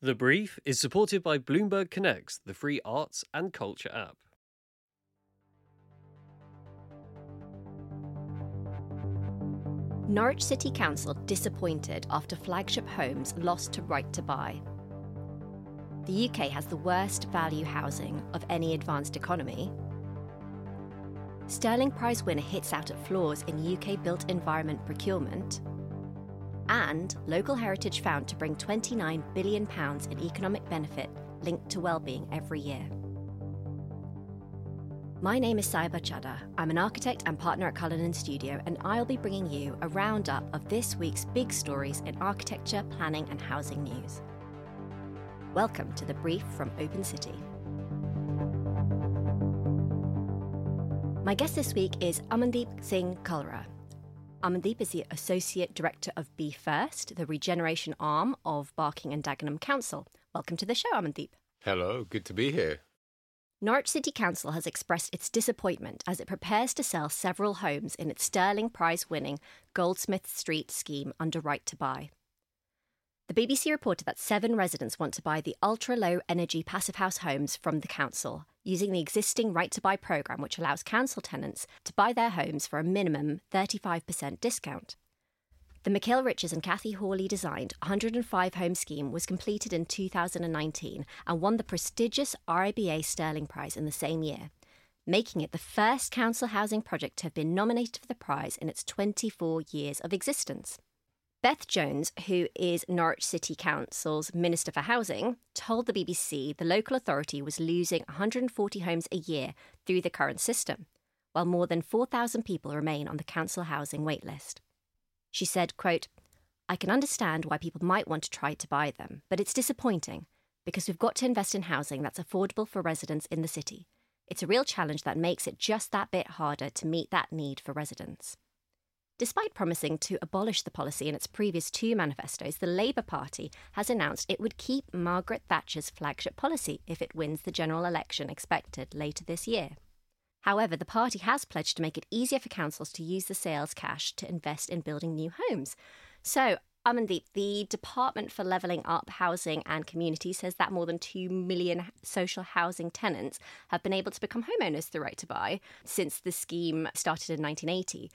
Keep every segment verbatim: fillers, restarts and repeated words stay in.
The Brief is supported by Bloomberg Connects, the free arts and culture app. Norwich City Council disappointed after flagship homes lost to Right to Buy. The U K has the worst value housing of any advanced economy. Sterling Prize winner hits out at flaws in U K built environment procurement. And local heritage found to bring twenty-nine billion pounds in economic benefit linked to well-being every year. My name is Saiba Chadha. I'm an architect and partner at Cullinan Studio, and I'll be bringing you a roundup of this week's big stories in architecture, planning and housing news. Welcome to The Brief from Open City. My guest this week is Amandeep Singh Kalra. Amandeep is the Associate Director of Be First, the regeneration arm of Barking and Dagenham Council. Welcome to the show, Amandeep. Hello, good to be here. Norwich City Council has expressed its disappointment as it prepares to sell several homes in its Sterling Prize-winning Goldsmith Street scheme under Right to Buy. The B B C reported that seven residents want to buy the ultra-low energy passive house homes from the council, using the existing Right to Buy programme, which allows council tenants to buy their homes for a minimum thirty-five percent discount. The Mikhail Riches and Kathy Hawley designed one hundred five home scheme was completed in two thousand nineteen and won the prestigious R I B A Sterling Prize in the same year, making it the first council housing project to have been nominated for the prize in its twenty-four years of existence. Beth Jones, who is Norwich City Council's Minister for Housing, told the B B C the local authority was losing one hundred forty homes a year through the current system, while more than four thousand people remain on the council housing waitlist. She said, quote, "I can understand why people might want to try to buy them, but it's disappointing because we've got to invest in housing that's affordable for residents in the city. It's a real challenge that makes it just that bit harder to meet that need for residents." Despite promising to abolish the policy in its previous two manifestos, the Labour Party has announced it would keep Margaret Thatcher's flagship policy if it wins the general election expected later this year. However, the party has pledged to make it easier for councils to use the sales cash to invest in building new homes. So, Amandeep, the Department for Levelling Up Housing and Community says that more than two million social housing tenants have been able to become homeowners through Right to Buy since the scheme started in nineteen eighty.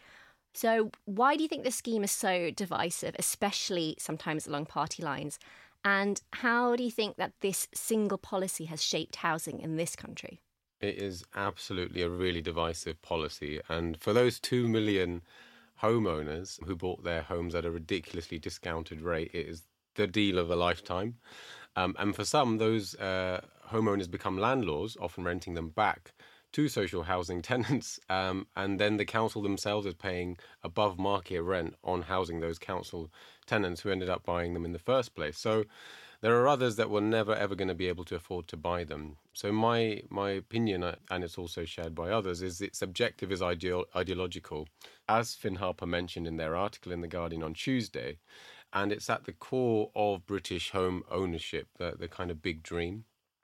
So why do you think this scheme is so divisive, especially sometimes along party lines? And how do you think that this single policy has shaped housing in this country? It is absolutely a really divisive policy. And for those two million homeowners who bought their homes at a ridiculously discounted rate, it is the deal of a lifetime. Um, and for some, those uh, homeowners become landlords, often renting them back to social housing tenants, um, and then the council themselves is paying above market rent on housing those council tenants who ended up buying them in the first place. So there are others that were never ever going to be able to afford to buy them. So my my opinion, uh, and it's also shared by others, is its objective is ideo- ideological, as Finn Harper mentioned in their article in The Guardian on Tuesday, and it's at the core of British home ownership, the, the kind of big dream.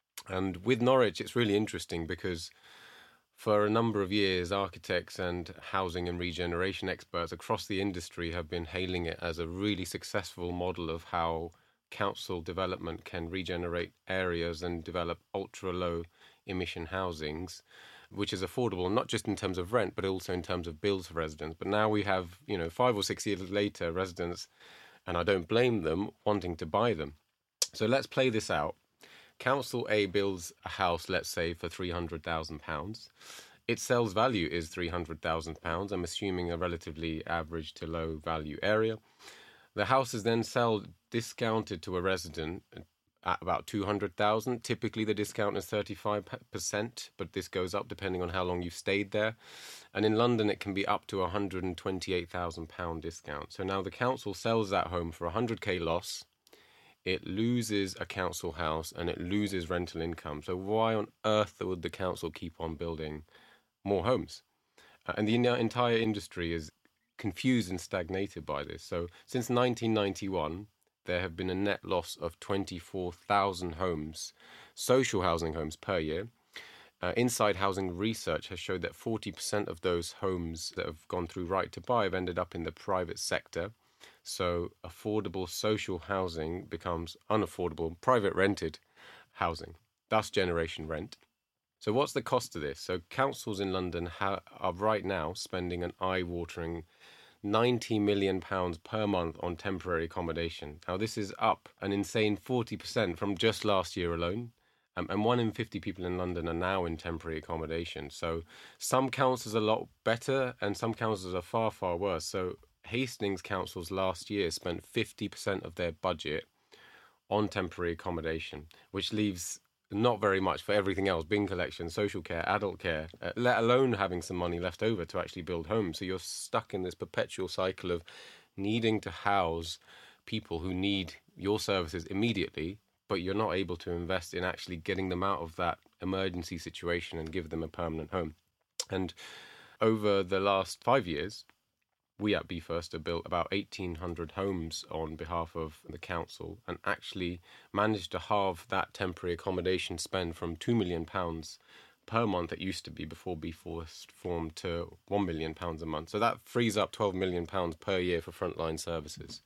And with Norwich, it's really interesting because for a number of years, architects and housing and regeneration experts across the industry have been hailing it as a really successful model of how council development can regenerate areas and develop ultra-low emission housings, which is affordable, not just in terms of rent, but also in terms of bills for residents. But now we have, you know, five or six years later, residents, and I don't blame them, wanting to buy them. So let's play this out. Council A builds a house, let's say, for three hundred thousand pounds. Its sales value is three hundred thousand pounds. I'm assuming a relatively average to low value area. The house is then sold discounted to a resident at about two hundred thousand pounds. Typically, the discount is thirty-five percent, but this goes up depending on how long you've stayed there. And in London, it can be up to a one hundred twenty-eight thousand pounds discount. So now the council sells that home for a one hundred k loss. It loses a council house and it loses rental income. So why on earth would the council keep on building more homes? Uh, and the entire industry is confused and stagnated by this. So since nineteen ninety-one, there have been a net loss of twenty-four thousand homes, social housing homes per year. Uh, Inside Housing Research has showed that forty percent of those homes that have gone through Right to Buy have ended up in the private sector. So affordable social housing becomes unaffordable private rented housing, thus generation rent. So what's the cost of this? So councils in London ha- are right now spending an eye-watering ninety million pounds per month on temporary accommodation. Now, this is up an insane forty percent from just last year alone. Um, and one in fifty people in London are now in temporary accommodation. So some councils are a lot better and some councils are far, far worse. So Hastings councils last year spent fifty percent of their budget on temporary accommodation, which leaves not very much for everything else, bin collection, social care, adult care, uh, let alone having some money left over to actually build homes. So you're stuck in this perpetual cycle of needing to house people who need your services immediately, but you're not able to invest in actually getting them out of that emergency situation and give them a permanent home. And over the last five years, we at Be First have built about eighteen hundred homes on behalf of the council and actually managed to halve that temporary accommodation spend from two million pounds per month it used to be before Be First formed to one million pounds a month. So that frees up twelve million pounds per year for frontline services.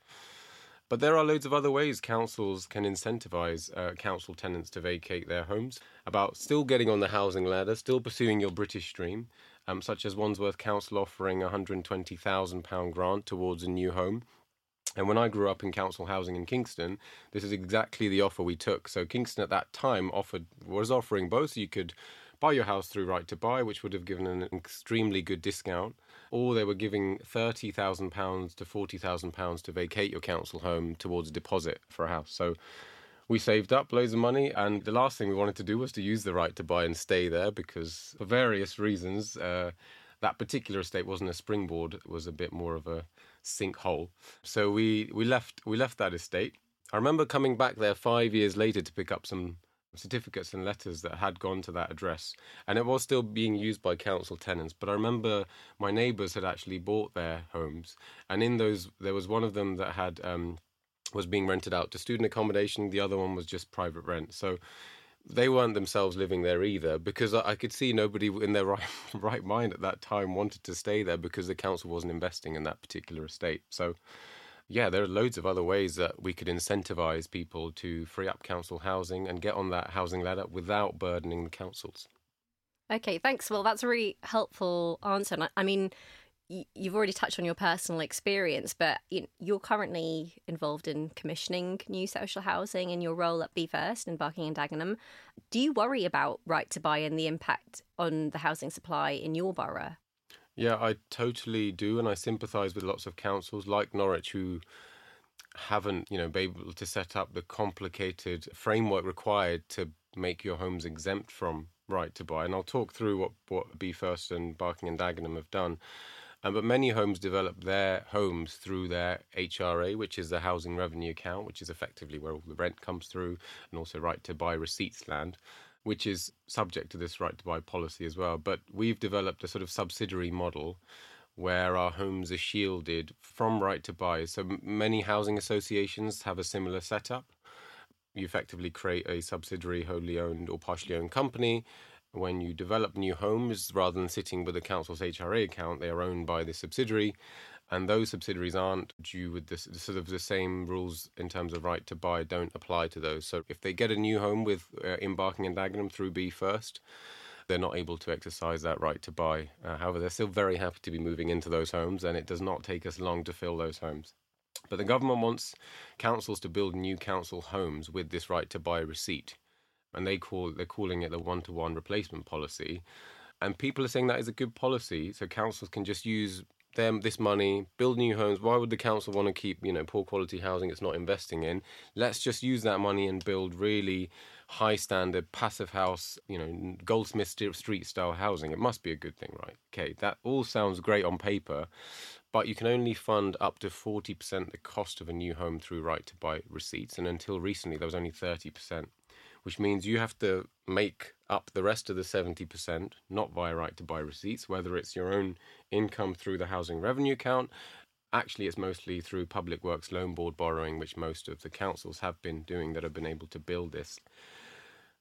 But there are loads of other ways councils can incentivise uh, council tenants to vacate their homes, about still getting on the housing ladder, still pursuing your British dream, um, such as Wandsworth Council offering a one hundred twenty thousand pounds grant towards a new home. And when I grew up in council housing in Kingston, this is exactly the offer we took. So Kingston at that time offered was offering both. You could buy your house through Right to Buy, which would have given an extremely good discount, or they were giving thirty thousand pounds to forty thousand pounds to vacate your council home towards a deposit for a house. So we saved up loads of money, and the last thing we wanted to do was to use the Right to Buy and stay there, because for various reasons, uh, that particular estate wasn't a springboard, it was a bit more of a sinkhole. So we, we left we left that estate. I remember coming back there five years later to pick up some certificates and letters that had gone to that address, and it was still being used by council tenants. But I remember my neighbours had actually bought their homes, and in those there was one of them that had um, was being rented out to student accommodation. The other one was just private rent. So they weren't themselves living there either, because I could see nobody in their right, right mind at that time wanted to stay there because the council wasn't investing in that particular estate. So yeah, there are loads of other ways that we could incentivise people to free up council housing and get on that housing ladder without burdening the councils. Okay, thanks. Well, that's a really helpful answer. And I, I mean, y- you've already touched on your personal experience, but you, you're currently involved in commissioning new social housing in your role at Be First in Barking and Dagenham. Do you worry about Right to Buy and the impact on the housing supply in your borough? Yeah, I totally do, and I sympathise with lots of councils like Norwich who haven't, you know, been able to set up the complicated framework required to make your homes exempt from Right to Buy. And I'll talk through what, what Be First and Barking and Dagenham have done. Um, but many homes develop their homes through their H R A, which is the Housing Revenue Account, which is effectively where all the rent comes through, and also Right to Buy receipts land, which is subject to this Right to Buy policy as well. But we've developed a sort of subsidiary model where our homes are shielded from Right to Buy. So many housing associations have a similar setup. You effectively create a subsidiary, wholly owned or partially owned company. When you develop new homes, rather than sitting with the council's H R A account, they are owned by the subsidiary. And those subsidiaries aren't due with this sort of the same rules in terms of Right to Buy don't apply to those. So if they get a new home with uh, in Barking and Dagenham through Be First, they're not able to exercise that Right to Buy. Uh, however, they're still very happy to be moving into those homes, and it does not take us long to fill those homes. But the government wants councils to build new council homes with this Right to Buy receipt, and they call they're calling it the one-to-one replacement policy. And people are saying that is a good policy, so councils can just use them this money, build new homes. Why would the council want to keep, you know, poor quality housing it's not investing in? Let's just use that money and build really high standard passive house, you know, Goldsmith Street style housing. It must be a good thing, right? Okay, that all sounds great on paper, but you can only fund up to forty percent the cost of a new home through Right to Buy receipts, and until recently there was only thirty percent. Which means you have to make up the rest of the seventy percent, not via Right to Buy receipts, whether it's your own income through the Housing Revenue Account. Actually, it's mostly through Public Works Loan Board borrowing, which most of the councils have been doing that have been able to build this.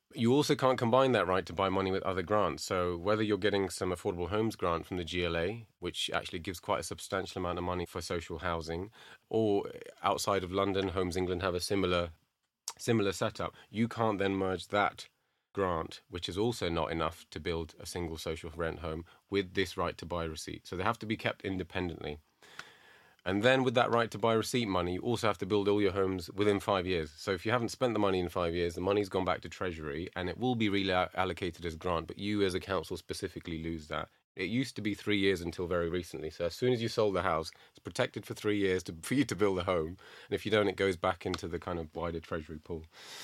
You also can't combine that right to buy money with other grants. So whether you're getting some affordable homes grant from the G L A, which actually gives quite a substantial amount of money for social housing, or outside of London, Homes England have a similar similar setup, you can't then merge that grant, which is also not enough to build a single social rent home, with this right to buy receipt. So they have to be kept independently. And then with that right to buy receipt money, you also have to build all your homes within five years. So if you haven't spent the money in five years, the money's gone back to Treasury and it will be reallocated as grant, but you as a council specifically lose that. It used to be three years until very recently. So as soon as you sold the house, it's protected for three years to, for you to build a home. And if you don't, it goes back into the kind of wider Treasury pool.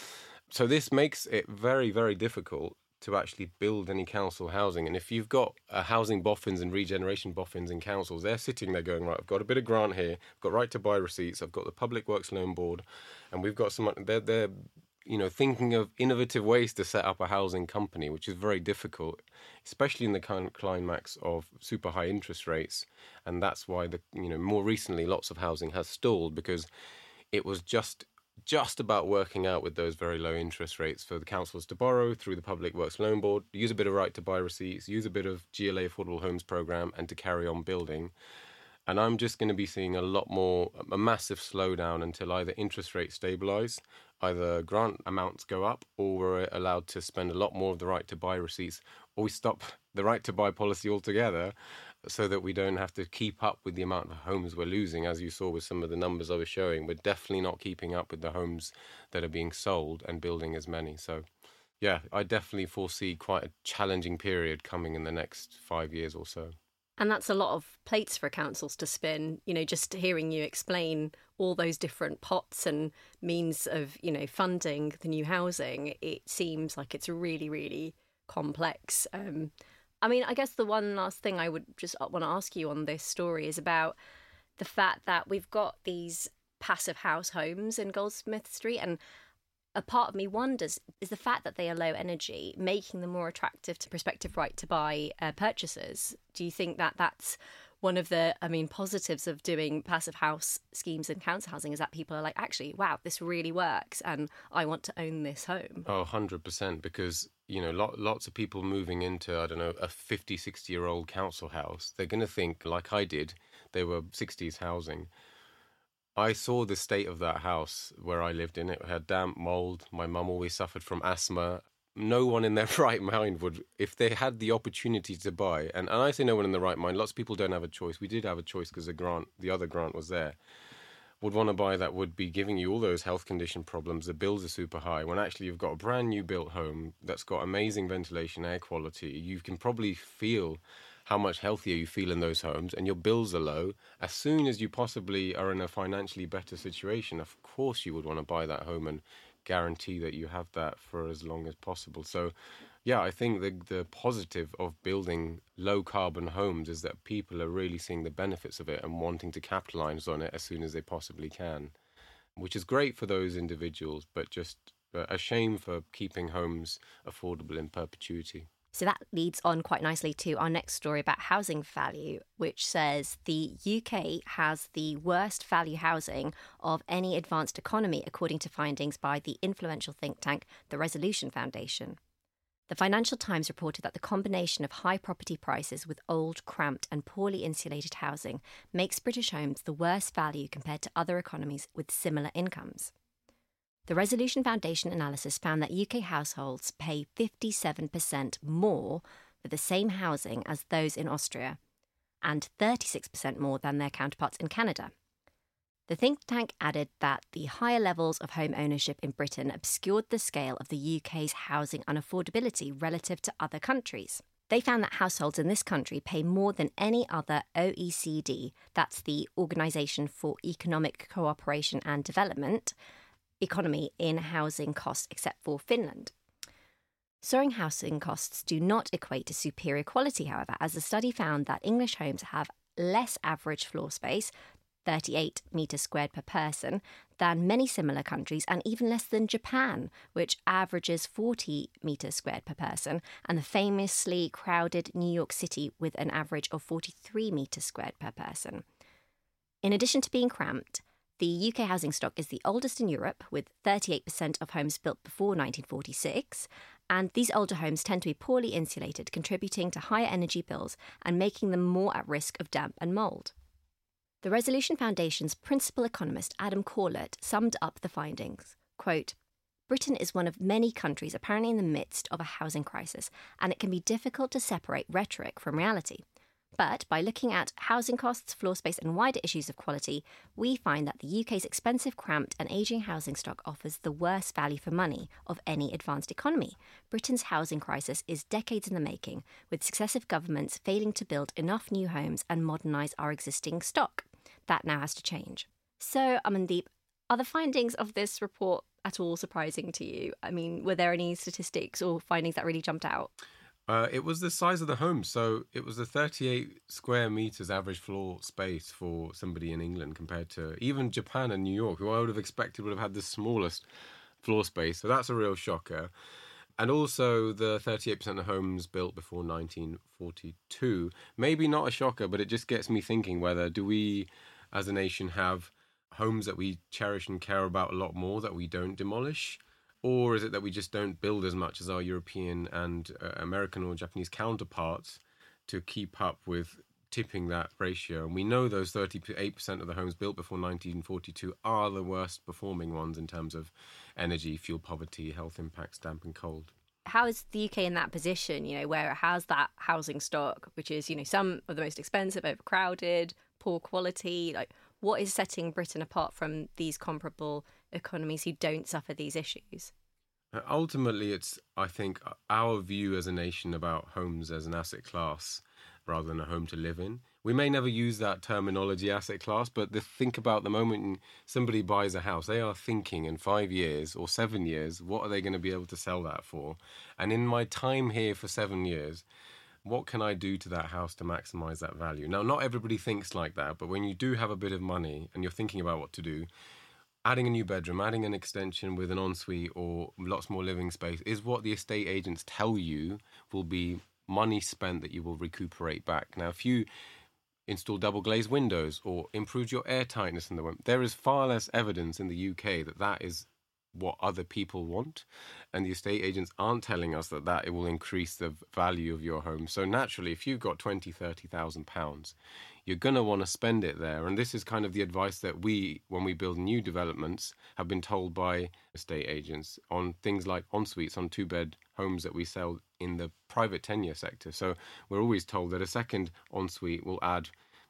So this makes it very, very difficult to actually build any council housing. And if you've got uh, housing boffins and regeneration boffins in councils, they're sitting there going, right, I've got a bit of grant here, I've got right to buy receipts, I've got the Public Works Loan Board, and we've got some, they're, they're you know, thinking of innovative ways to set up a housing company, which is very difficult, especially in the kind of climax of super high interest rates. And that's why, the you know, more recently, lots of housing has stalled, because it was just just about working out with those very low interest rates for the councils to borrow through the Public Works Loan Board, use a bit of right to buy receipts, use a bit of G L A Affordable Homes Programme, and to carry on building. And I'm just going to be seeing a lot more, a massive slowdown until either interest rates stabilise, either grant amounts go up, or we're allowed to spend a lot more of the right to buy receipts, or we stop the right to buy policy altogether, so that we don't have to keep up with the amount of homes we're losing. As you saw with some of the numbers I was showing, we're definitely not keeping up with the homes that are being sold and building as many. So, yeah, I definitely foresee quite a challenging period coming in the next five years or so. And that's a lot of plates for councils to spin, you know, just hearing you explain all those different pots and means of, you know, funding the new housing. It seems like it's really, really complex. Um, I mean, I guess the one last thing I would just want to ask you on this story is about the fact that we've got these passive house homes in Goldsmith Street, and a part of me wonders, is the fact that they are low energy making them more attractive to prospective right to buy uh, purchasers? Do you think that that's one of the, I mean, positives of doing passive house schemes in council housing, is that people are like, actually, wow, this really works and I want to own this home? Oh, one hundred percent, because, you know, lot, lots of people moving into, I don't know, a fifty, sixty-year-old council house, they're going to think, like I did, they were sixties housing. I saw the state of that house where I lived in. It had damp, mould. My mum always suffered from asthma. No one in their right mind would, if they had the opportunity to buy, and, and I say no one in the right mind, lots of people don't have a choice. We did have a choice because the grant, the other grant was there, would want to buy that would be giving you all those health condition problems. The bills are super high, when actually you've got a brand new built home that's got amazing ventilation, air quality. You can probably feel how much healthier you feel in those homes, and your bills are low. As soon as you possibly are in a financially better situation, of course you would want to buy that home and guarantee that you have that for as long as possible. So, yeah, I think the the positive of building low-carbon homes is that people are really seeing the benefits of it and wanting to capitalise on it as soon as they possibly can, which is great for those individuals, but just a shame for keeping homes affordable in perpetuity. So that leads on quite nicely to our next story about housing value, which says the U K has the worst value housing of any advanced economy, according to findings by the influential think tank, the Resolution Foundation. The Financial Times reported that the combination of high property prices with old, cramped and poorly insulated housing makes British homes the worst value compared to other economies with similar incomes. The Resolution Foundation analysis found that U K households pay fifty-seven percent more for the same housing as those in Austria, and thirty-six percent more than their counterparts in Canada. The think tank added that the higher levels of home ownership in Britain obscured the scale of the U K's housing unaffordability relative to other countries. They found that households in this country pay more than any other O E C D, that's the Organisation for Economic Cooperation and Development, economy in housing costs except for Finland. Soaring housing costs do not equate to superior quality, however, as the study found that English homes have less average floor space, thirty-eight metres squared per person, than many similar countries, and even less than Japan, which averages forty metres squared per person, and the famously crowded New York City with an average of forty-three metres squared per person. In addition to being cramped, the U K housing stock is the oldest in Europe, with thirty-eight percent of homes built before nineteen forty-six, And these older homes tend to be poorly insulated, contributing to higher energy bills and making them more at risk of damp and mould. The Resolution Foundation's principal economist, Adam Corlett, summed up the findings. Quote, Britain is one of many countries apparently in the midst of a housing crisis, and it can be difficult to separate rhetoric from reality. But by looking at housing costs, floor space and wider issues of quality, we find that the U K's expensive, cramped and ageing housing stock offers the worst value for money of any advanced economy. Britain's housing crisis is decades in the making, with successive governments failing to build enough new homes and modernise our existing stock. That now has to change. So, Amandeep, are the findings of this report at all surprising to you? I mean, were there any statistics or findings that really jumped out? Uh, it was the size of the home. So it was the thirty-eight square metres average floor space for somebody in England compared to even Japan and New York, who I would have expected would have had the smallest floor space. So that's a real shocker. And also the thirty-eight percent of homes built before nineteen forty-two. Maybe not a shocker, but it just gets me thinking whether do we as a nation have homes that we cherish and care about a lot more that we don't demolish? Or is it that we just don't build as much as our European and uh, American or Japanese counterparts to keep up with tipping that ratio? And we know those thirty-eight percent of the homes built before nineteen forty-two are the worst performing ones in terms of energy, fuel poverty, health impacts, damp and cold. How is the U K in that position, you know, where it has that housing stock, which is, you know, some of the most expensive, overcrowded, poor quality? Like, what is setting Britain apart from these comparable economies who don't suffer these issues? Ultimately, it's, I think, our view as a nation about homes as an asset class rather than a home to live in. We may never use that terminology, asset class, but the, think about the moment somebody buys a house, they are thinking in five years or seven years, what are they going to be able to sell that for? And in my time here for seven years, what can I do to that house to maximise that value? Now, not everybody thinks like that, but when you do have a bit of money and you're thinking about what to do, adding a new bedroom, adding an extension with an ensuite or lots more living space is what the estate agents tell you will be money spent that you will recuperate back. Now, if you install double glazed windows or improve your air tightness in the room, there is far less evidence in the U K that that is what other people want, and the estate agents aren't telling us that that it will increase the value of your home. So naturally, if you've got twenty, thirty thousand pounds, you're going to want to spend it there. And this is kind of the advice that we, when we build new developments, have been told by estate agents on things like en-suites on two-bed homes that we sell in the private tenure sector. So we're always told that a second en-suite will add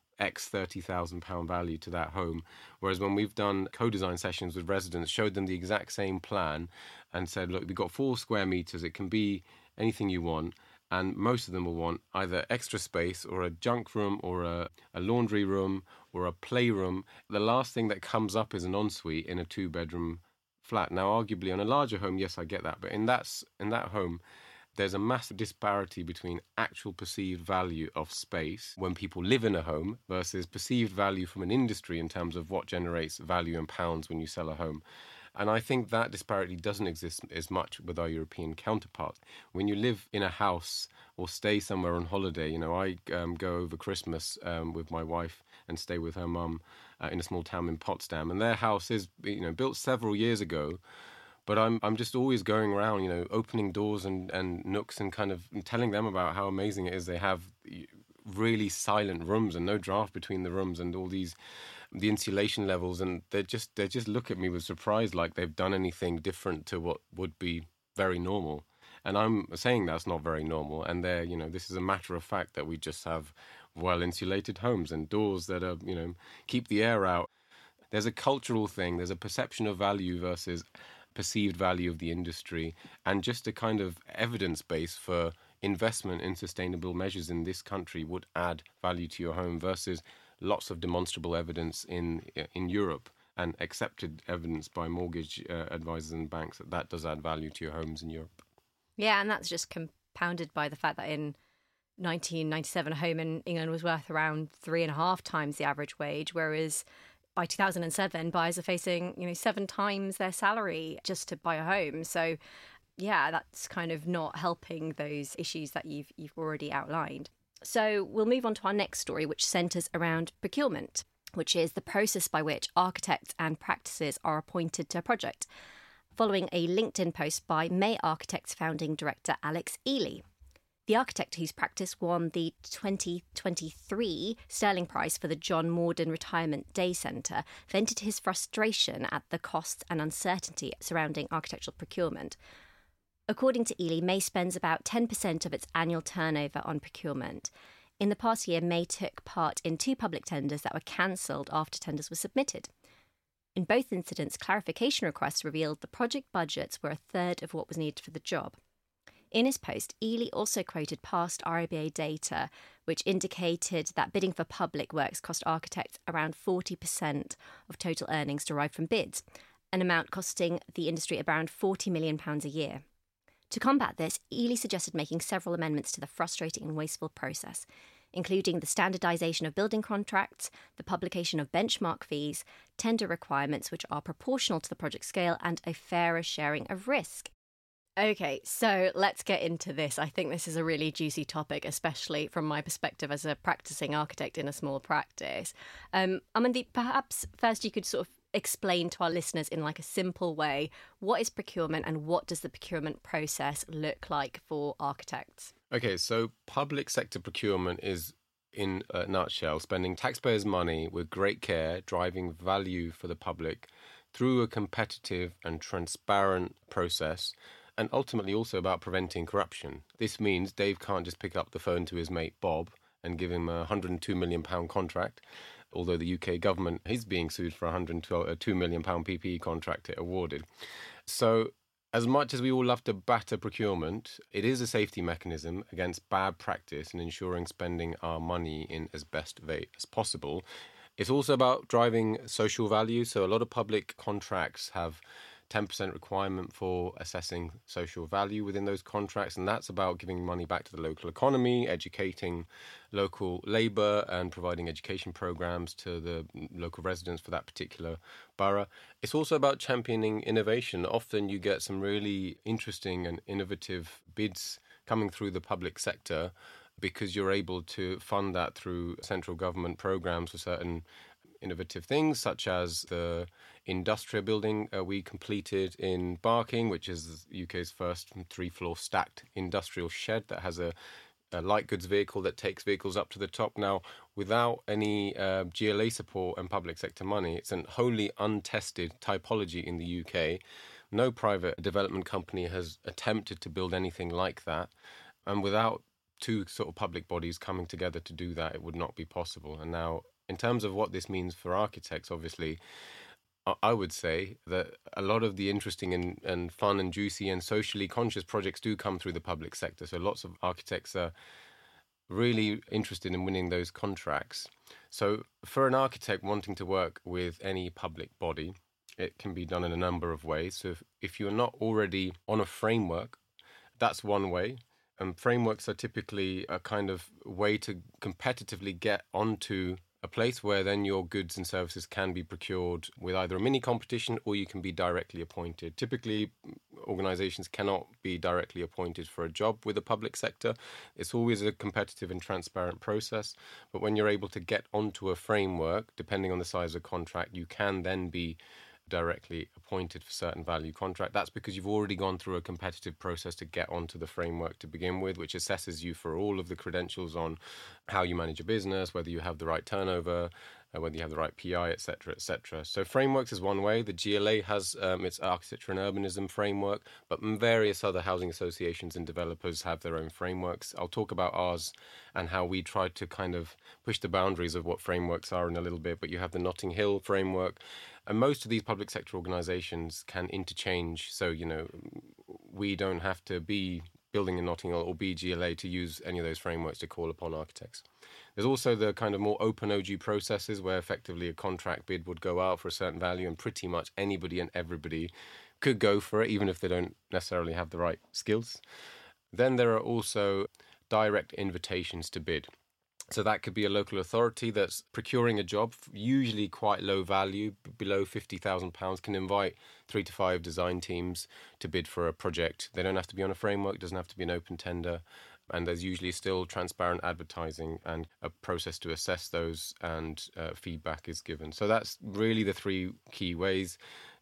X thirty thousand pounds value to that home. Whereas when we've done co-design sessions with residents, showed them the exact same plan and said, look, we've got four square metres, it can be anything you want. And most of them will want either extra space or a junk room or a, a laundry room or a playroom. The last thing that comes up is an ensuite in a two-bedroom flat. Now, arguably on a larger home, yes, I get that. But in that, in that home, there's a massive disparity between actual perceived value of space when people live in a home versus perceived value from an industry in terms of what generates value in pounds when you sell a home. And I think that disparity doesn't exist as much with our European counterparts. When you live in a house or stay somewhere on holiday, you know, I um, go over Christmas um, with my wife and stay with her mum uh, in a small town in Potsdam. And their house is, you know, built several years ago. But I'm I'm just always going around, you know, opening doors and, and nooks and kind of telling them about how amazing it is. They have really silent rooms and no draft between the rooms and all these, the insulation levels. And they just they just look at me with surprise like they've done anything different to what would be very normal. And I'm saying that's not very normal. And they're, you know, this is a matter of fact that we just have well-insulated homes and doors that are, you know, keep the air out. There's a cultural thing. There's a perception of value versus perceived value of the industry, and just a kind of evidence base for investment in sustainable measures in this country would add value to your home versus lots of demonstrable evidence in in Europe and accepted evidence by mortgage uh, advisors and banks that that does add value to your homes in Europe. Yeah, and that's just compounded by the fact that in nineteen ninety-seven, a home in England was worth around three and a half times the average wage, whereas by two thousand seven, buyers are facing, you know, seven times their salary just to buy a home. So, yeah, that's kind of not helping those issues that you've you've already outlined. So we'll move on to our next story, which centres around procurement, which is the process by which architects and practices are appointed to a project. following a LinkedIn post by May Architects founding director Alex Ely. The architect whose practice won the twenty twenty-three Sterling Prize for the John Morden Retirement Day Centre vented his frustration at the costs and uncertainty surrounding architectural procurement. According to Ely, May spends about ten percent of its annual turnover on procurement. In the past year, May took part in two public tenders that were cancelled after tenders were submitted. In both incidents, clarification requests revealed the project budgets were a third of what was needed for the job. In his post, Ely also quoted past R I B A data, which indicated that bidding for public works cost architects around forty percent of total earnings derived from bids, an amount costing the industry around forty million pounds a year. To combat this, Ely suggested making several amendments to the frustrating and wasteful process, including the standardisation of building contracts, the publication of benchmark fees, tender requirements which are proportional to the project scale, and a fairer sharing of risk. Okay, so let's get into this. I think this is a really juicy topic, especially from my perspective as a practicing architect in a small practice. Um, Amandeep, perhaps first you could sort of explain to our listeners in like a simple way, what is procurement and what does the procurement process look like for architects? Okay, so public sector procurement is, in a nutshell, spending taxpayers' money with great care, driving value for the public through a competitive and transparent process, and ultimately also about preventing corruption. This means Dave can't just pick up the phone to his mate Bob and give him a one hundred two million pounds contract, although the U K government is being sued for a one hundred two million pounds P P E contract it awarded. So as much as we all love to batter procurement, it is a safety mechanism against bad practice and ensuring spending our money in as best way as possible. It's also about driving social value. So a lot of public contracts have ten percent requirement for assessing social value within those contracts, and that's about giving money back to the local economy, educating local labour and providing education programmes to the local residents for that particular borough. It's also about championing innovation. Often you get some really interesting and innovative bids coming through the public sector because you're able to fund that through central government programmes for certain innovative things, such as the industrial building uh, we completed in Barking, which is the U K's first three-floor stacked industrial shed that has a, a light goods vehicle that takes vehicles up to the top. Now, without any uh, G L A support and public sector money, it's a wholly untested typology in the U K. No private development company has attempted to build anything like that. And without two sort of public bodies coming together to do that, it would not be possible. And now, in terms of what this means for architects, obviously, I would say that a lot of the interesting and, and fun and juicy and socially conscious projects do come through the public sector. So lots of architects are really interested in winning those contracts. So for an architect wanting to work with any public body, it can be done in a number of ways. So if, if you're not already on a framework, that's one way. And frameworks are typically a kind of way to competitively get onto a place where then your goods and services can be procured with either a mini competition or you can be directly appointed. Typically, organisations cannot be directly appointed for a job with the public sector. It's always a competitive and transparent process. But when you're able to get onto a framework, depending on the size of the contract, you can then be directly appointed for certain value contract. That's because you've already gone through a competitive process to get onto the framework to begin with, which assesses you for all of the credentials on how you manage a business, whether you have the right turnover, uh, whether you have the right P I, et cetera, et cetera. So frameworks is one way. The G L A has um, its architecture and urbanism framework, but various other housing associations and developers have their own frameworks. I'll talk about ours and how we try to kind of push the boundaries of what frameworks are in a little bit, but you have the Notting Hill framework. And most of these public sector organisations can interchange. So, you know, we don't have to be building in Notting Hill or be G L A to use any of those frameworks to call upon architects. There's also the kind of more open O G processes where effectively a contract bid would go out for a certain value and pretty much anybody and everybody could go for it, even if they don't necessarily have the right skills. Then there are also direct invitations to bid. So that could be a local authority that's procuring a job, usually quite low value, below fifty thousand pounds, can invite three to five design teams to bid for a project. They don't have to be on a framework, doesn't have to be an open tender. And there's usually still transparent advertising and a process to assess those, and uh, feedback is given. So that's really the three key ways.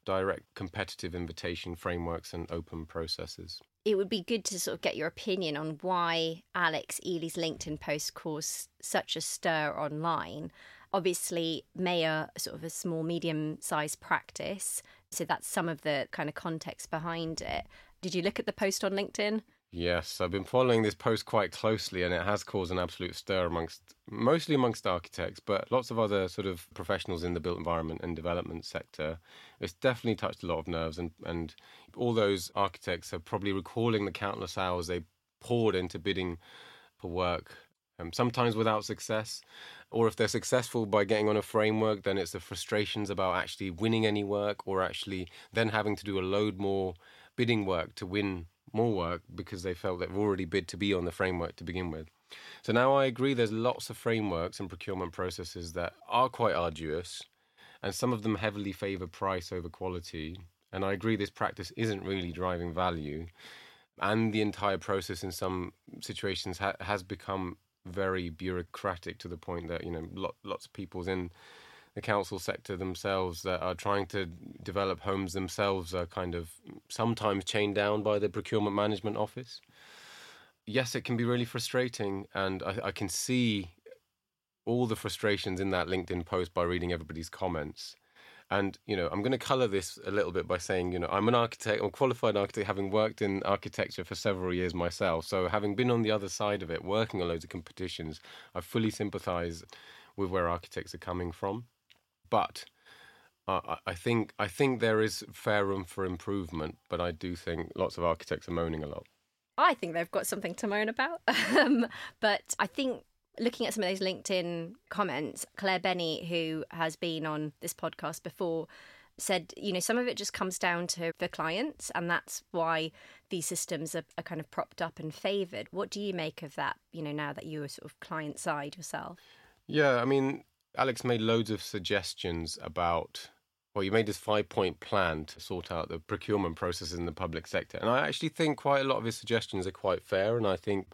direct competitive invitation frameworks and open processes. It would be good to sort of get your opinion on why Alex Ely's LinkedIn post caused such a stir online. Obviously, Mayor, sort of a small, medium-sized practice, so that's some of the kind of context behind it. Did you look at the post on LinkedIn? Yes, I've been following this post quite closely, and it has caused an absolute stir amongst, mostly amongst architects, but lots of other sort of professionals in the built environment and development sector. It's definitely touched a lot of nerves, and, and all those architects are probably recalling the countless hours they poured into bidding for work, um, sometimes without success. Or if they're successful by getting on a framework, then it's the frustrations about actually winning any work, or actually then having to do a load more bidding work to win more work because they felt they've already bid to be on the framework to begin with. So now I agree there's lots of frameworks and procurement processes that are quite arduous, and some of them heavily favour price over quality. And I agree this practice isn't really driving value, and the entire process in some situations ha- has become very bureaucratic to the point that, you know, lo- lots of people in the council sector themselves that are trying to develop homes themselves are kind of sometimes chained down by the procurement management office. Yes, it can be really frustrating, and I, I can see all the frustrations in that LinkedIn post by reading everybody's comments. And, you know, I'm going to colour this a little bit by saying, you know, I'm an architect, I'm a qualified architect, having worked in architecture for several years myself. So having been on the other side of it, working on loads of competitions, I fully sympathise with where architects are coming from. But uh, I think I think there is fair room for improvement, but I do think lots of architects are moaning a lot. I think they've got something to moan about. um, but I think looking at some of those LinkedIn comments, Claire Benny, who has been on this podcast before, said, you know, some of it just comes down to the clients, and that's why these systems are, are kind of propped up and favoured. What do you make of that, you know, now that you are sort of client side yourself? Yeah, I mean, Alex made loads of suggestions about, well, you made this five-point plan to sort out the procurement process in the public sector. And I actually think quite a lot of his suggestions are quite fair, and I think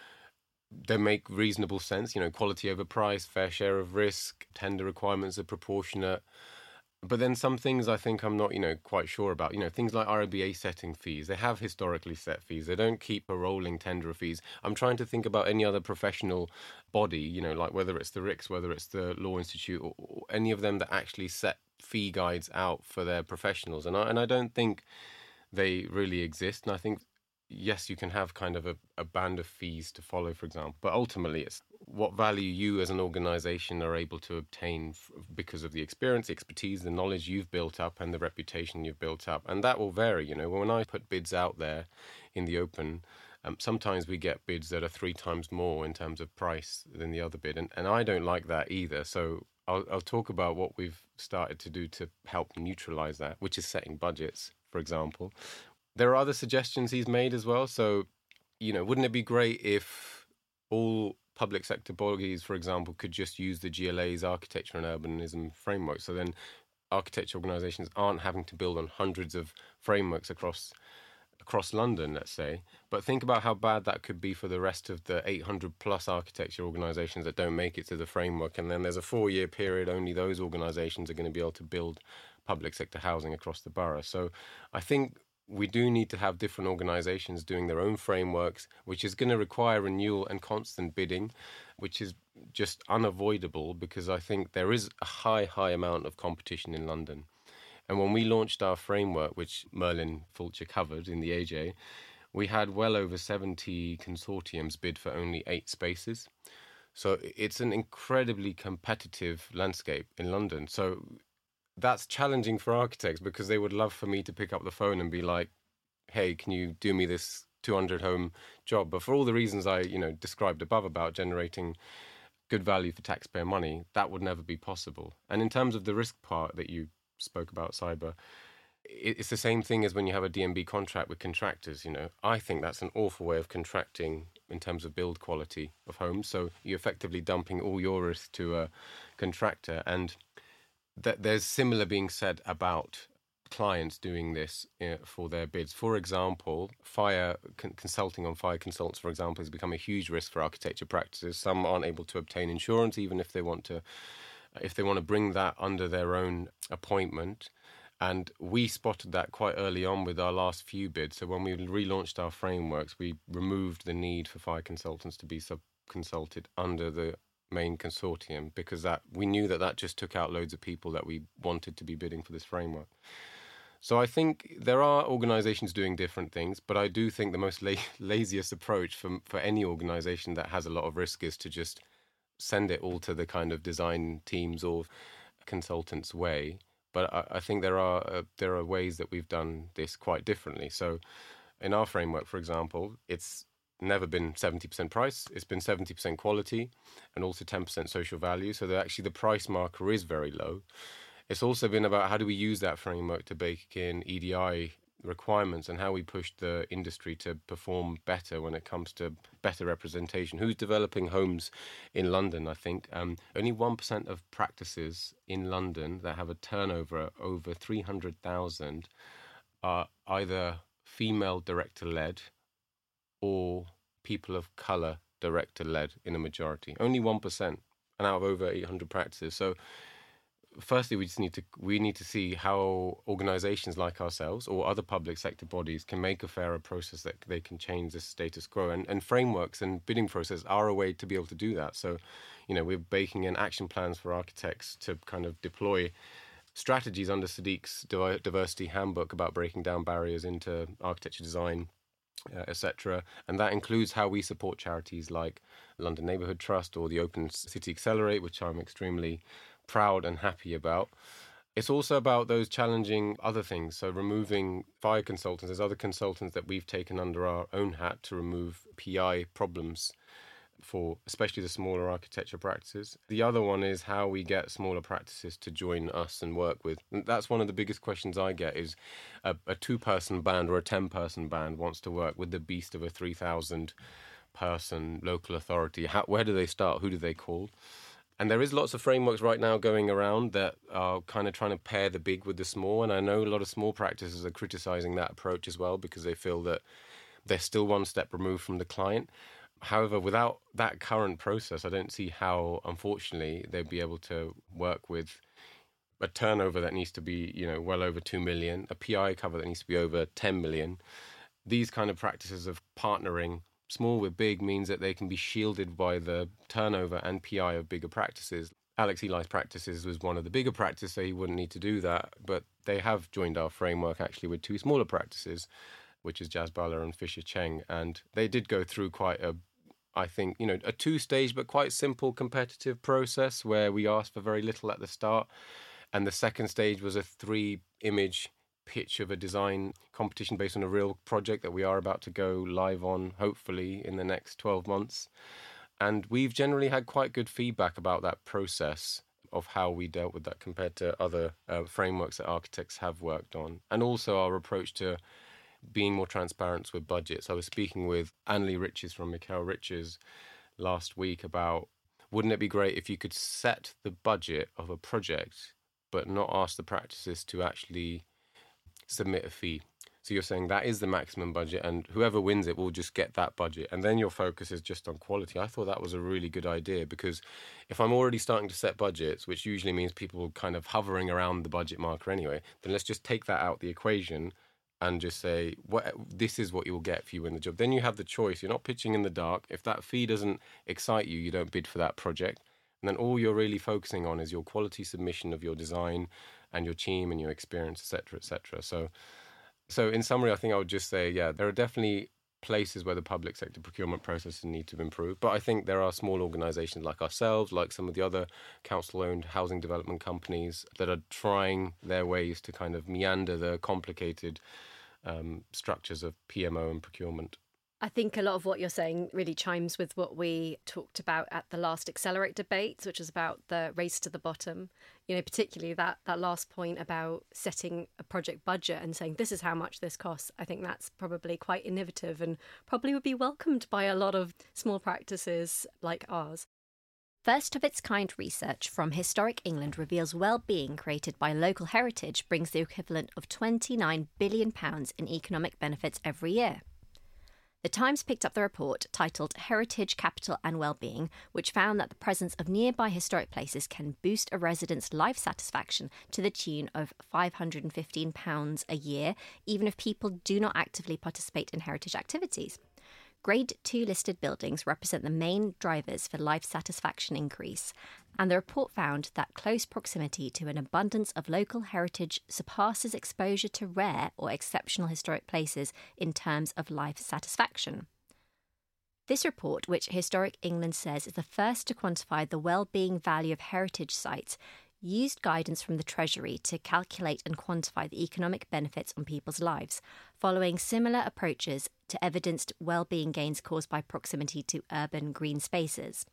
they make reasonable sense. You know, quality over price, fair share of risk, tender requirements are proportionate. But then some things I think I'm not, you know, quite sure about. You know, things like R I B A setting fees. They have historically set fees. They don't keep a rolling tender of fees. I'm trying to think about any other professional body, you know, like whether it's the R I C S, whether it's the Law Institute, or, or any of them that actually set fee guides out for their professionals. And I, and I don't think they really exist. And I think, yes, you can have kind of a, a band of fees to follow, for example, but ultimately it's what value you as an organisation are able to obtain f- because of the experience, the expertise, the knowledge you've built up and the reputation you've built up. And that will vary. You know, when I put bids out there in the open, um, sometimes we get bids that are three times more in terms of price than the other bid. And, and I don't like that either. So I'll, I'll talk about what we've started to do to help neutralise that, which is setting budgets, for example. There are other suggestions he's made as well. So, you know, wouldn't it be great if all public sector bodies, for example, could just use the G L A's architecture and urbanism framework? So then architecture organisations aren't having to build on hundreds of frameworks across across London, let's say. But think about how bad that could be for the rest of the eight hundred plus architecture organisations that don't make it to the framework. And then there's a four-year period, only those organisations are going to be able to build public sector housing across the borough. So I think we do need to have different organisations doing their own frameworks, which is going to require renewal and constant bidding, which is just unavoidable because I think there is a high, high amount of competition in London. And when we launched our framework, which Merlin Fulcher covered in the A J, we had well over seventy consortiums bid for only eight spaces. So it's an incredibly competitive landscape in London. So that's challenging for architects because they would love for me to pick up the phone and be like, hey, can you do me this two hundred home job? But for all the reasons I, you know, described above about generating good value for taxpayer money, that would never be possible. And in terms of the risk part that you spoke about, cyber, it's the same thing as when you have a D M B contract with contractors. You know, I think that's an awful way of contracting in terms of build quality of homes. So you're effectively dumping all your risk to a contractor. And that there's similar being said about clients doing this uh, for their bids. For example, fire con- consulting on fire consultants, for example, has become a huge risk for architecture practices. Some aren't able to obtain insurance, even if they want to, if they want to bring that under their own appointment. And we spotted that quite early on with our last few bids. So when we relaunched our frameworks, we removed the need for fire consultants to be sub-consulted under the main consortium, because that we knew that that just took out loads of people that we wanted to be bidding for this framework. So I think there are organisations doing different things, but I do think the most la- laziest approach for, for any organisation that has a lot of risk is to just send it all to the kind of design teams or consultants' way. But I, I think there are uh, there are ways that we've done this quite differently. So in our framework, for example, it's never been seventy percent price. It's been seventy percent quality and also ten percent social value. So that actually the price marker is very low. It's also been about how do we use that framework to bake in E D I requirements and how we push the industry to perform better when it comes to better representation. Who's developing homes in London, I think? Um, only one percent of practices in London that have a turnover over three hundred thousand are either female director-led or people of colour director-led in a majority. Only one percent, and out of over eight hundred practices. So firstly, we just need to we need to see how organisations like ourselves or other public sector bodies can make a fairer process that they can change the status quo. And, and frameworks and bidding process are a way to be able to do that. So, you know, we're baking in action plans for architects to kind of deploy strategies under Sadiq's diversity handbook about breaking down barriers into architecture design, uh, et cetera. And that includes how we support charities like London Neighbourhood Trust or the Open City Accelerate, which I'm extremely proud and happy about. It's also about those challenging other things. So removing fire consultants, there's other consultants that we've taken under our own hat to remove P I problems for especially the smaller architecture practices. The other one is how we get smaller practices to join us and work with. And that's one of the biggest questions I get is a, a two-person band or a ten-person band wants to work with the beast of a three thousand person local authority. How, where do they start? Who do they call? And there is lots of frameworks right now going around that are kind of trying to pair the big with the small. And I know a lot of small practices are criticising that approach as well because they feel that they're still one step removed from the client. However, without that current process, I don't see how, unfortunately, they'd be able to work with a turnover that needs to be, you know, well over two million, a P I cover that needs to be over ten million. These kind of practices of partnering small with big means that they can be shielded by the turnover and P I of bigger practices. Alex Eli's practices was one of the bigger practices, so he wouldn't need to do that. But they have joined our framework actually with two smaller practices, which is Jazz Bala and Fisher Cheng. And they did go through quite a, I think, you know, a two-stage but quite simple competitive process where we asked for very little at the start. And the second stage was a three-image pitch of a design competition based on a real project that we are about to go live on, hopefully, in the next twelve months. And we've generally had quite good feedback about that process of how we dealt with that compared to other uh, frameworks that architects have worked on. And also our approach to being more transparent with budgets. I was speaking with Anne-Lee Riches from Mikhail Riches last week about, wouldn't it be great if you could set the budget of a project but not ask the practices to actually submit a fee? So you're saying that is the maximum budget and whoever wins it will just get that budget and then your focus is just on quality. I thought that was a really good idea because if I'm already starting to set budgets, which usually means people kind of hovering around the budget marker anyway, then let's just take that out the equation and just say, what, this is what you will get if you win the job. Then you have the choice. You're not pitching in the dark. If that fee doesn't excite you, you don't bid for that project. And then all you're really focusing on is your quality submission of your design and your team and your experience, et cetera, et cetera. So, so in summary, I think I would just say, yeah, there are definitely places where the public sector procurement processes need to improve. But I think there are small organisations like ourselves, like some of the other council-owned housing development companies that are trying their ways to kind of meander the complicated um, structures of P M O and procurement. I think a lot of what you're saying really chimes with what we talked about at the last Accelerate debates, which is about the race to the bottom. You know, particularly that, that last point about setting a project budget and saying this is how much this costs. I think that's probably quite innovative and probably would be welcomed by a lot of small practices like ours. First of its kind research from Historic England reveals well-being created by local heritage brings the equivalent of twenty-nine billion pounds in economic benefits every year. The Times picked up the report titled Heritage, Capital and Wellbeing, which found that the presence of nearby historic places can boost a resident's life satisfaction to the tune of five hundred fifteen pounds a year, even if people do not actively participate in heritage activities. Grade two listed buildings represent the main drivers for life satisfaction increase, and the report found that close proximity to an abundance of local heritage surpasses exposure to rare or exceptional historic places in terms of life satisfaction. This report, which Historic England says is the first to quantify the well-being value of heritage sites, used guidance from the Treasury to calculate and quantify the economic benefits on people's lives, following similar approaches to evidenced well-being gains caused by proximity to urban green spaces.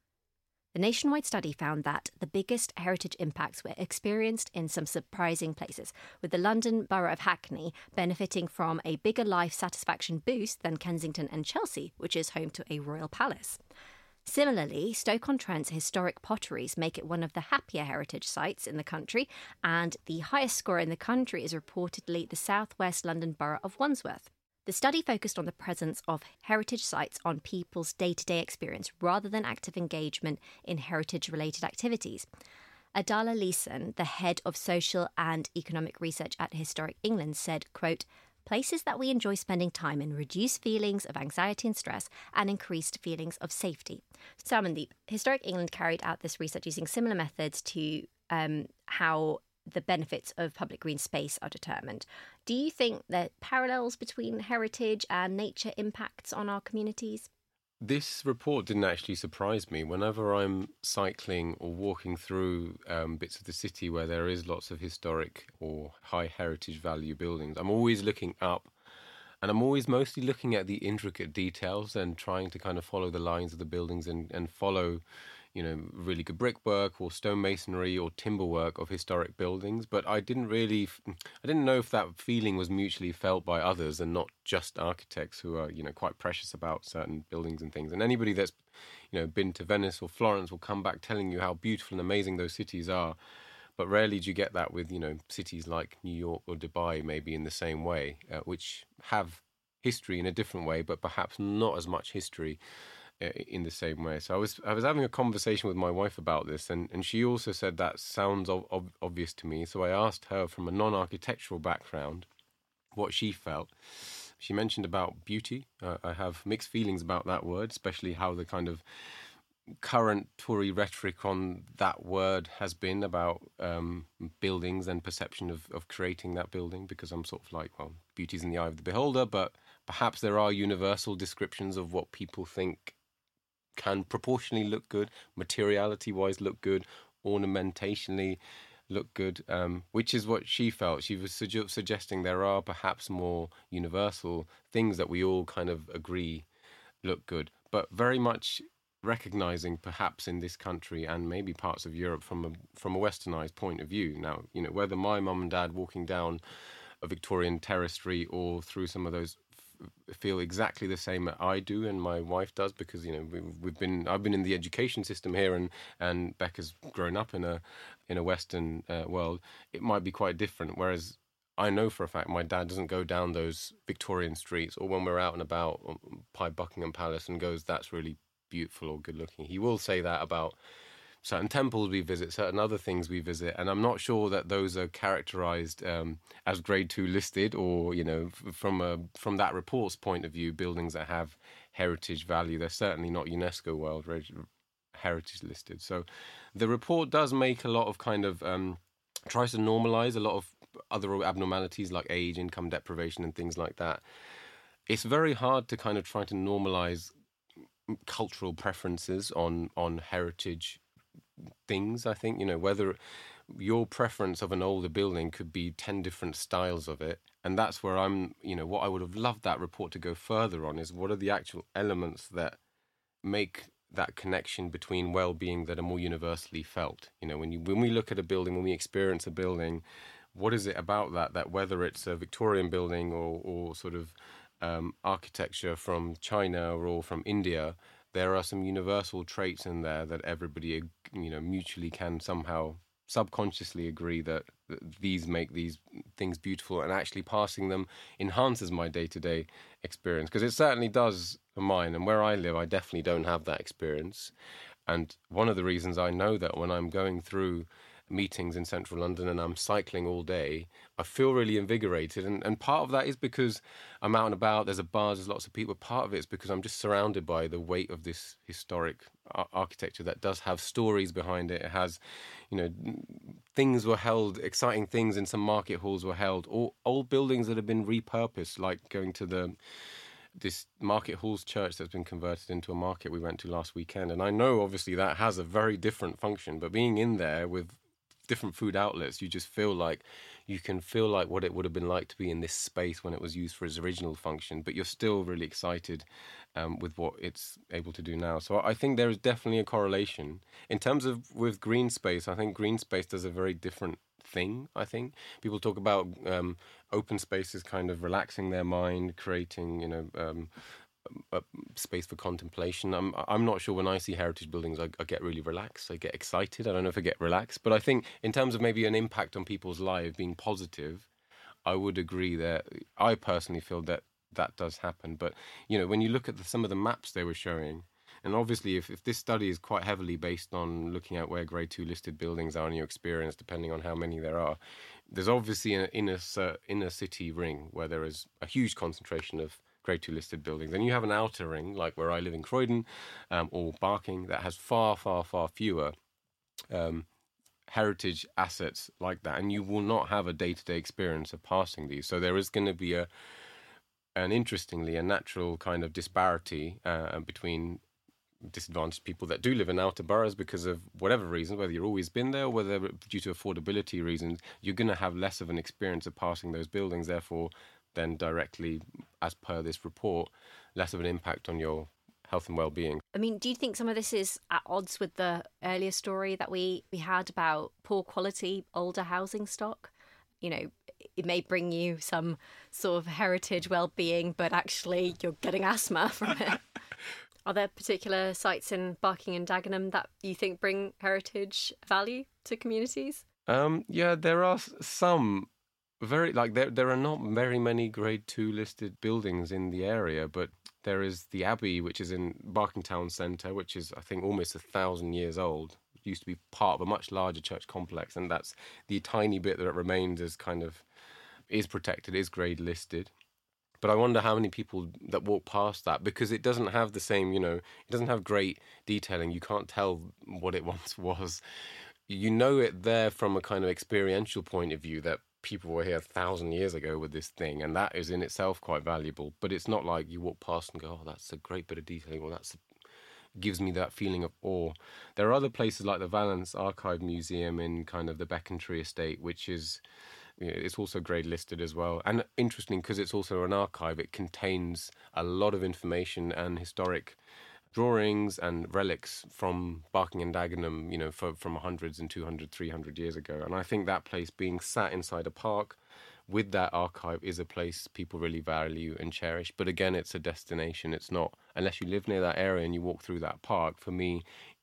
The nationwide study found that the biggest heritage impacts were experienced in some surprising places, with the London Borough of Hackney benefiting from a bigger life satisfaction boost than Kensington and Chelsea, which is home to a royal palace. Similarly, Stoke-on-Trent's historic potteries make it one of the happier heritage sites in the country, and the highest score in the country is reportedly the southwest London borough of Wandsworth. The study focused on the presence of heritage sites on people's day-to-day experience rather than active engagement in heritage-related activities. Adala Leeson, the head of social and economic research at Historic England, said, quote, "Places that we enjoy spending time in reduce feelings of anxiety and stress and increased feelings of safety." So, Amandeep, Historic England carried out this research using similar methods to um, how the benefits of public green space are determined. Do you think that parallels between heritage and nature impacts on our communities? This report didn't actually surprise me. Whenever I'm cycling or walking through um, bits of the city where there is lots of historic or high heritage value buildings, I'm always looking up, and I'm always mostly looking at the intricate details and trying to kind of follow the lines of the buildings and, and follow, you know, really good brickwork or stonemasonry or timberwork of historic buildings. But I didn't really, I didn't know if that feeling was mutually felt by others and not just architects who are, you know, quite precious about certain buildings and things. And anybody that's, you know, been to Venice or Florence will come back telling you how beautiful and amazing those cities are. But rarely do you get that with, you know, cities like New York or Dubai, maybe in the same way, uh, which have history in a different way, but perhaps not as much history in the same way. So I was I was having a conversation with my wife about this, and, and she also said that sounds ob- ob- obvious to me. So I asked her, from a non-architectural background, what she felt. She mentioned about beauty. Uh, I have mixed feelings about that word, especially how the kind of current Tory rhetoric on that word has been about um, buildings and perception of, of creating that building, because I'm sort of like, well, beauty's in the eye of the beholder, but perhaps there are universal descriptions of what people think can proportionally look good, materiality-wise look good, ornamentationally look good, um, which is what she felt. She was su- suggesting there are perhaps more universal things that we all kind of agree look good, but very much recognising perhaps in this country and maybe parts of Europe from a from a westernised point of view. Now, you know, whether my mum and dad walking down a Victorian terrace street or through some of those feel exactly the same that I do and my wife does, because, you know, we, we've been I've been in the education system here, and and Becca's grown up in a in a Western uh, world. It might be quite different. Whereas I know for a fact my dad doesn't go down those Victorian streets, or when we're out and about by Buckingham Palace and goes, "That's really beautiful or good looking." He will say that about certain temples we visit, certain other things we visit, and I'm not sure that those are characterised um, as grade two listed, or, you know, f- from a from that report's point of view, buildings that have heritage value. They're certainly not UNESCO World Reg- Heritage listed. So the report does make a lot of kind of um, tries to normalise a lot of other abnormalities like age, income deprivation, and things like that. It's very hard to kind of try to normalise cultural preferences on on heritage things. I think, you know, whether your preference of an older building could be ten different styles of it, and that's where I'm, you know, what I would have loved that report to go further on is what are the actual elements that make that connection between well-being that are more universally felt. You know, when you when we look at a building, when we experience a building, what is it about that that whether it's a Victorian building or or sort of um, architecture from China or from India, there are some universal traits in there that everybody, you know, mutually can somehow subconsciously agree that th- these make these things beautiful, and actually passing them enhances my day-to-day experience, because it certainly does mine. And where I live, I definitely don't have that experience. And one of the reasons I know that, when I'm going through meetings in central London and I'm cycling all day, I feel really invigorated. And, and part of that is because I'm out and about, there's a buzz, there's lots of people. Part of it is because I'm just surrounded by the weight of this historic ar- architecture that does have stories behind it. It has, you know, things were held, exciting things in some market halls were held, or old buildings that have been repurposed, like going to the this Market Halls church that's been converted into a market we went to last weekend. And I know obviously that has a very different function, but being in there with different food outlets, you just feel like you can feel like what it would have been like to be in this space when it was used for its original function, but you're still really excited um, with what it's able to do now. So I think there is definitely a correlation. In terms of with green space, I think green space does a very different thing. I think people talk about um, open spaces kind of relaxing their mind, creating, you know, um, a space for contemplation. I'm I'm not sure when I see heritage buildings, I, I get really relaxed. I get excited. I don't know if I get relaxed, but I think in terms of maybe an impact on people's lives being positive, I would agree that I personally feel that that does happen. But you know, when you look at the, some of the maps they were showing. And obviously, if, if this study is quite heavily based on looking at where Grade two listed buildings are in your experience, depending on how many there are, there's obviously an inner, inner city ring where there is a huge concentration of Grade two listed buildings. And you have an outer ring, like where I live in Croydon um, or Barking, that has far, far, far fewer um, heritage assets like that. And you will not have a day-to-day experience of passing these. So there is going to be a, and interestingly, a natural kind of disparity uh, between disadvantaged people that do live in outer boroughs because of whatever reason, whether you've always been there or whether due to affordability reasons, you're going to have less of an experience of passing those buildings, therefore then directly, as per this report, less of an impact on your health and well-being. I mean, do you think some of this is at odds with the earlier story that we, we had about poor quality older housing stock? You know, it may bring you some sort of heritage well-being, but actually you're getting asthma from it. Are there particular sites in Barking and Dagenham that you think bring heritage value to communities? Um, yeah, there are some very, like, there there are not very many Grade two listed buildings in the area, but there is the Abbey, which is in Barking Town Centre, which is, I think, almost a thousand years old. It used to be part of a much larger church complex, and that's the tiny bit that remains as kind of, is protected, is grade listed. But I wonder how many people that walk past that, because it doesn't have the same, you know, it doesn't have great detailing. You can't tell what it once was. You know it there from a kind of experiential point of view that people were here a thousand years ago with this thing, and that is in itself quite valuable. But it's not like you walk past and go, oh, that's a great bit of detailing, or that's a, gives me that feeling of awe. There are other places like the Valence Archive Museum in kind of the Becontree estate, which is... it's also grade listed as well. And interesting, because it's also an archive, it contains a lot of information and historic drawings and relics from Barking and Dagenham, you know, for, from hundreds and two hundred, three hundred years ago. And I think that place, being sat inside a park with that archive, is a place people really value and cherish. But again, it's a destination. It's not, unless you live near that area and you walk through that park, for me,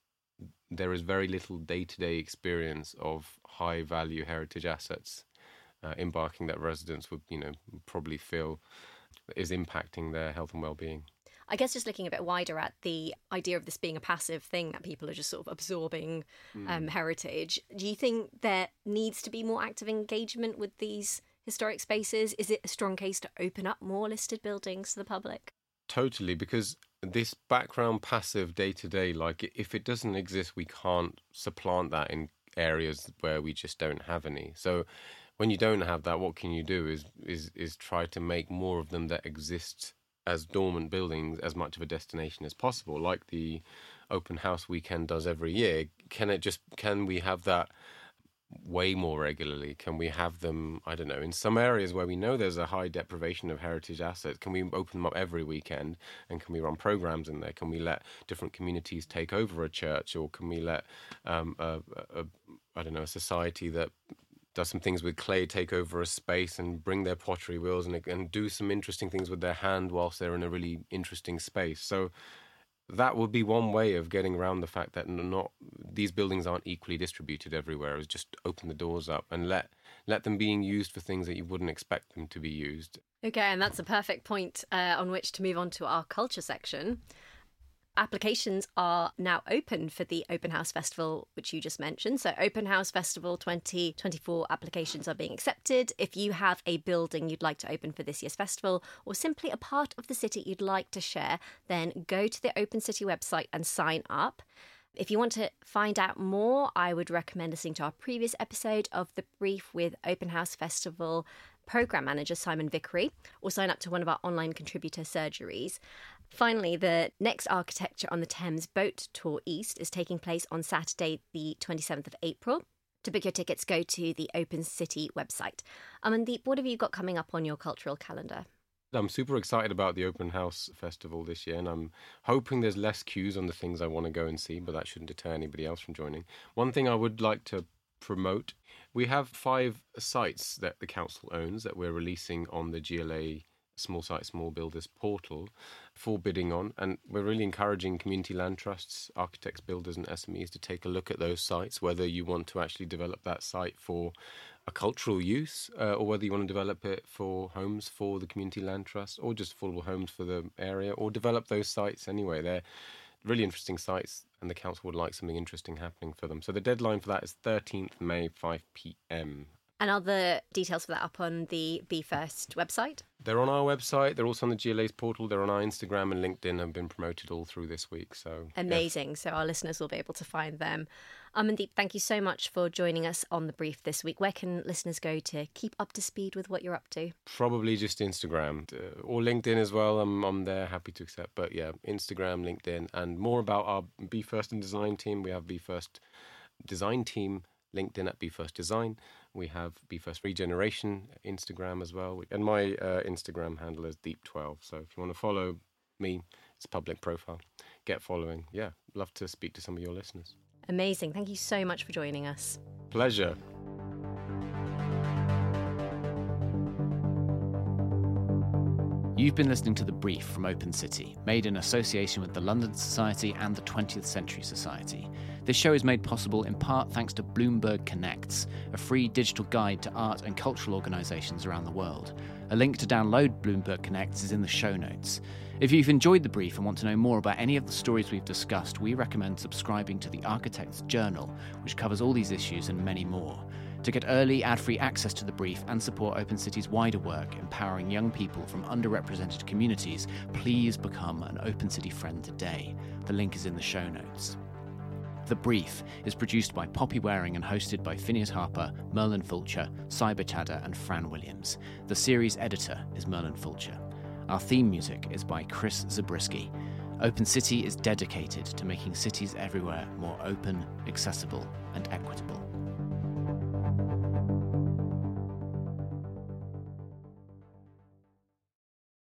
there is very little day-to-day experience of high-value heritage assets Uh, embarking that residents would, you know, probably feel is impacting their health and well-being. I guess just looking a bit wider at the idea of this being a passive thing, that people are just sort of absorbing mm. um, heritage, do you think there needs to be more active engagement with these historic spaces? Is it a strong case to open up more listed buildings to the public? Totally, because this background passive day-to-day, like, if it doesn't exist, we can't supplant that in areas where we just don't have any. So when you don't have that, what can you do is is is try to make more of them that exist as dormant buildings as much of a destination as possible, like the open house weekend does every year. Can it just can we have that way more regularly? Can we have them, I don't know, in some areas where we know there's a high deprivation of heritage assets, can we open them up every weekend, and can we run programs in there? Can we let different communities take over a church, or can we let um, a, a, I don't know, a society that does some things with clay take over a space and bring their pottery wheels and, and do some interesting things with their hand whilst they're in a really interesting space? So that would be one way of getting around the fact that not these buildings aren't equally distributed everywhere, is just open the doors up and let let them being used for things that you wouldn't expect them to be used. Okay, and that's a perfect point uh, on which to move on to our culture section. Applications are now open for the Open House Festival, which you just mentioned. So Open House Festival twenty twenty-four applications are being accepted. If you have a building you'd like to open for this year's festival, or simply a part of the city you'd like to share, then go to the Open City website and sign up. If you want to find out more, I would recommend listening to our previous episode of The Brief with Open House Festival Programme Manager Simon Vickery, or sign up to one of our online contributor surgeries. Finally, the next Architecture on the Thames Boat Tour East is taking place on Saturday, the twenty-seventh of April. To book your tickets, go to the Open City website. Amandeep, what have you got coming up on your cultural calendar? I'm super excited about the Open House Festival this year, and I'm hoping there's less queues on the things I want to go and see, but that shouldn't deter anybody else from joining. One thing I would like to promote, we have five sites that the council owns that we're releasing on the G L A Small Site Small Builders portal for bidding on, and we're really encouraging community land trusts, architects, builders and S M Es to take a look at those sites, whether you want to actually develop that site for a cultural use uh, or whether you want to develop it for homes for the community land trust or just affordable homes for the area, or develop those sites anyway. They're really interesting sites and the council would like something interesting happening for them. So the deadline for that is thirteenth of May, five p.m. And are the details for that up on the Be First website? They're on our website. They're also on the G L A's portal. They're on our Instagram and LinkedIn, have been promoted all through this week. So amazing. Yeah. So our listeners will be able to find them. Amandeep, thank you so much for joining us on The Brief this week. Where can listeners go to keep up to speed with what you're up to? Probably just Instagram uh, or LinkedIn as well. I'm, I'm there, happy to accept. But yeah, Instagram, LinkedIn, and more about our Be First and Design team. We have Be First Design Team, LinkedIn at Be First Design. We have Be First Regeneration Instagram as well. And my uh, Instagram handle is deep twelve. So if you want to follow me, it's a public profile. Get following. Yeah, love to speak to some of your listeners. Amazing. Thank you so much for joining us. Pleasure. You've been listening to The Brief from Open City, made in association with the London Society and the twentieth Century Society. This show is made possible in part thanks to Bloomberg Connects, a free digital guide to art and cultural organisations around the world. A link to download Bloomberg Connects is in the show notes. If you've enjoyed The Brief and want to know more about any of the stories we've discussed, we recommend subscribing to The Architect's Journal, which covers all these issues and many more. To get early, ad-free access to The Brief and support Open City's wider work empowering young people from underrepresented communities, please become an Open City friend today. The link is in the show notes. The Brief is produced by Poppy Waring and hosted by Phineas Harper, Merlin Fulcher, Cyber Chadder and Fran Williams. The series editor is Merlin Fulcher. Our theme music is by Chris Zabriskie. Open City is dedicated to making cities everywhere more open, accessible and equitable.